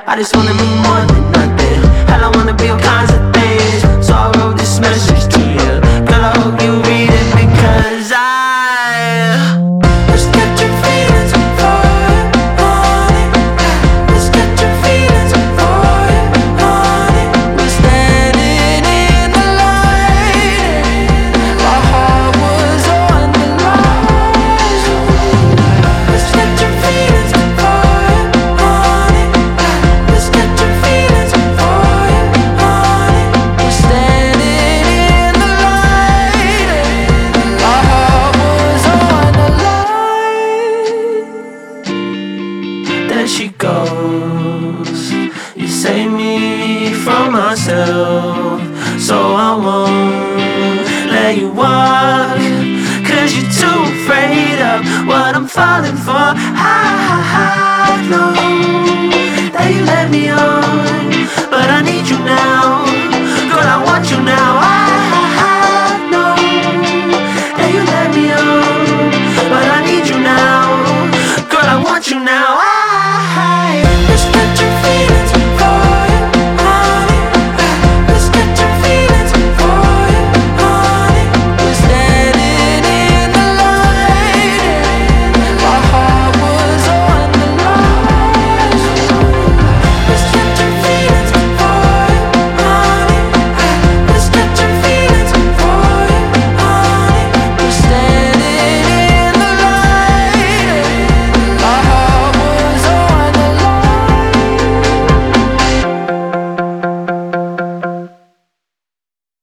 I just wanna mean more than nothing. Hell, I wanna be all kinds of things. So I wrote this message to you. Girl, I hope you read it because let's get your feelings for it, honey. Let's get your feelings for it, honey. We're standing in the light. My heart was on the line. Let's get your feelings for it, honey. Let's get your feelings for it, honey. We're standing in the light. My heart was on the line. There she goes. You save me from myself, so I won't let you walk. Cause you're too afraid of what I'm falling for.